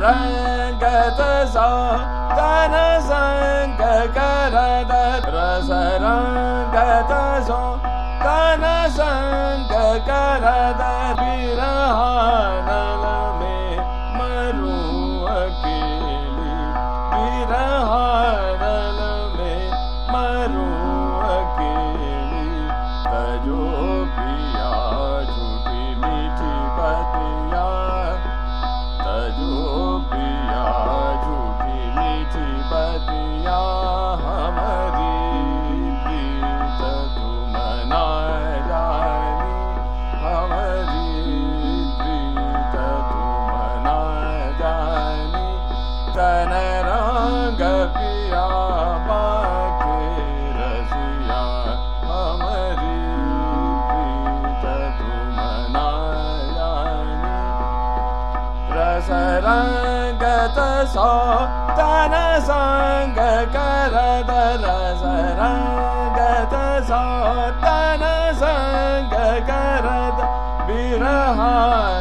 रसरंगत सो तन संग करद रसरंगत सो तन संग करद विरहानल में मरू अकेली विरहानल में मरू अकेली तजो पिया झूठी मीठी बतिया तजो पिया झूठी मीठी बतिया हमारी प्रीत तुम ना जानी हमारी प्रीत तुम ना जानी तन रंग पिया बाके रसिया हमारी प्रीत तुम ना जानी रसरंगत सो तन संग करद रसरंगत सो तन संग करद विरहा